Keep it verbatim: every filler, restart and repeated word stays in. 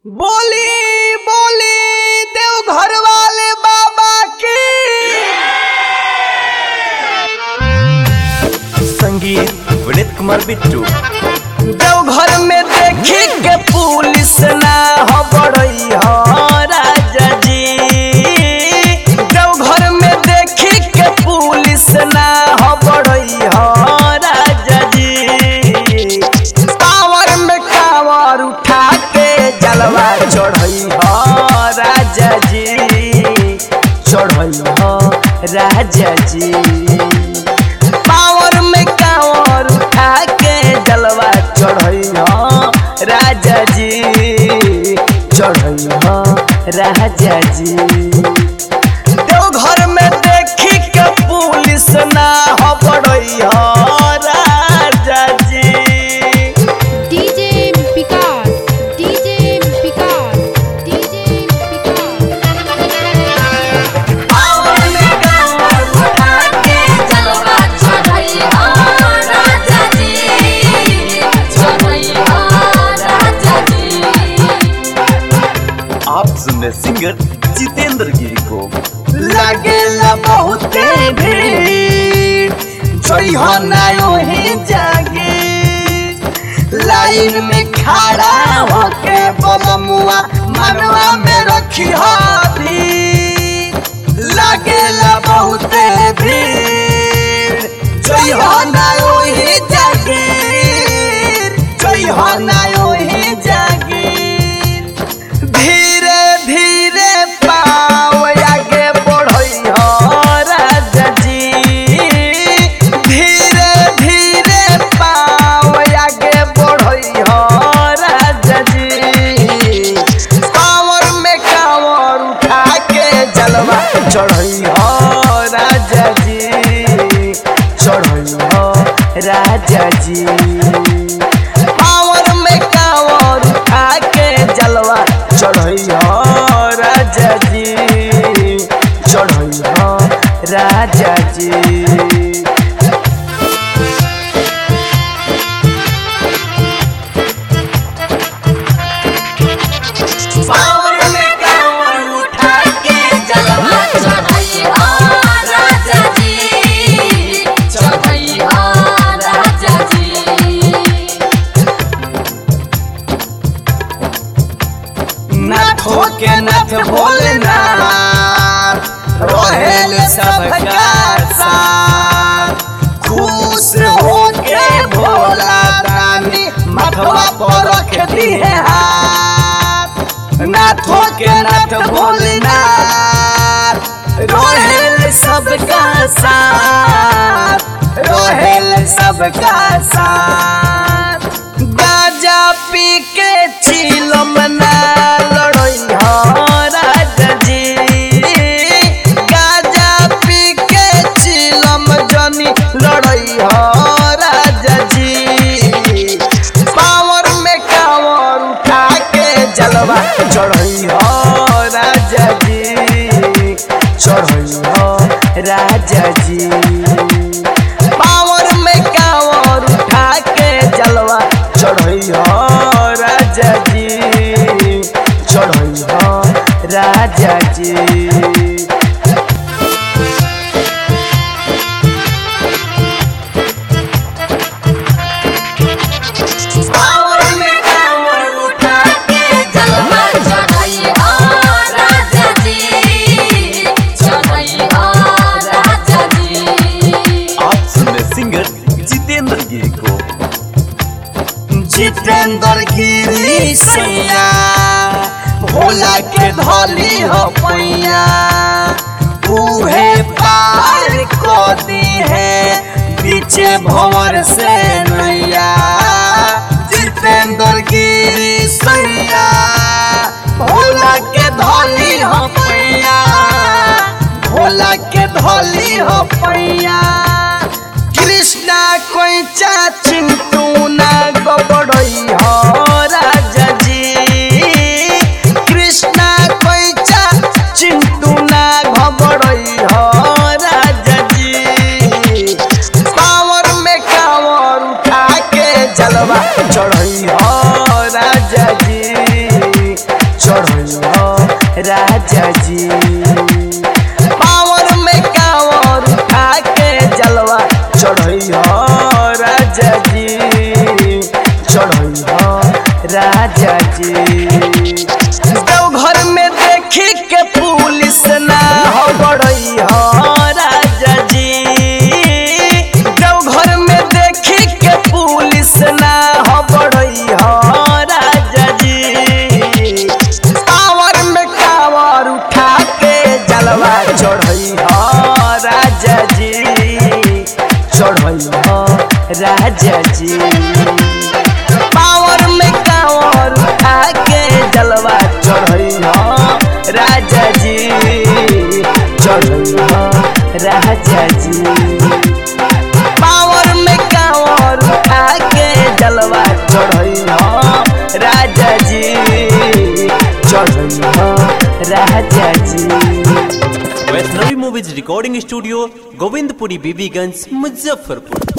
बोली बोली देवघर वाले बाबा की। संगीत विनीत कुमार बिट्टू। देवघर में देखी के पुलिस ना हो बड़ई हो राजा जी। देवघर में देखी के पुलिस ना हो बड़ई हो राजा जी। कांवर में कांवर उठा के जलवा चढ़ई हो राजा जी, चढ़ई हो राजा जी। कांवर में कांवर उठा के जलवा चढ़ई हो राजा जी, चढ़ई हो राजा जी। देवघर में देखी के पुलिस ना हो बड़ई हो राजा जी। DJ Vikas DJ Vikas DJ कांवर में कांवर उठा के जलवा चढ़ई हो राजा जी, चढ़ई हो राजा जी। आप सुन रहे सिंगर जितेंद्र गिरी को। लगेला बहुते भीड़ जोई हो ना ही जागे। लाइन में खड़ा होके बममुआ मनवा में रखी हो भीड़। लगेला बहुते भीड़ जोई हो ना ही जागे, जोई हो ना ही जागे। धीरे धीरे पाव आगे बढ़ई हो राजा जी, धीरे धीरे पाव आगे बढ़ई हो राजा जी। कांवर में कांवर उठा के जलवा चढ़ई हो राजा जी, चढ़ई हो राजा जी। कांवर में कांवर उठा के जलवा चढ़ई हो राजा जी, चढ़ई हो राजा जी। कांवर में कांवर उठा के जलवा चढ़ई हो राजा जी, चढ़ई हो राजा जी। नाथों के नाथ भोलेनाथ रोहेल सबका साथ। खुश होके भोला दानी मथवा पर रख दी है हाथ। नाथों के नाथ भोलेनाथ रोहेल सबका साथ, रोहेल सबका साथ। गाजा पी के चिलम ना लड़ई हो राजा जी, गाजा पी के चिलम जनी लड़ई हो राजा जी। कांवर में कांवर उठा के जलवा चढ़ई हो राजा जी, चढ़ई हो राजा जी। कांवर में कांवर उठा के जलवा चढ़ई हो राजा जी, चढ़ई हो राजा जी। कांवर में कांवर उठा के जलवा चढ़ई हो राजा जी, चढ़ई हो राजा जी। आप सुन रहे सिंगर जितेंद्र गिरी को। जितेंद्र गिरी सैया भोला के धोली हो पैया। उहे पार को दी है पीछे भंवर से नैया। जितेंद्र गिरी सैया भोला के धोली हो पैया, भोला के धोली हो पैया। कृष्णा कोई चा चिंटू ना गबड़ई हो राजा जी, कृष्णा कोई चा चिंटू ना घबड़ई हो राजा जी। कांवर में कांवर उठा के जलवा चढ़ई हो राजा जी, राजा जी। पावर में कांवर उठा के जलवा चढ़ैया राजा जी, चढ़ैया राजा जी। देवघर में देखी के पुलिस ना हो बड़ैया राजा जी, देवघर में देखी के पुलिस ना हो बड़ैया राजा जी। कांवर में कांवर उठा के जलवा चढ़ैया राजा जी, चढ़ैया राजा जी। पावर में कांवर उठा के जलवा चढ़ैया राजा जी, चढ़ैया राजा जी। पावर में कांवर उठा के जलवा चढ़ैया राजा जी, चढ़ैया राजा जी। Vaishnavi movies recording studio, Govindpuri, Bibiganj, Muzaffarpur.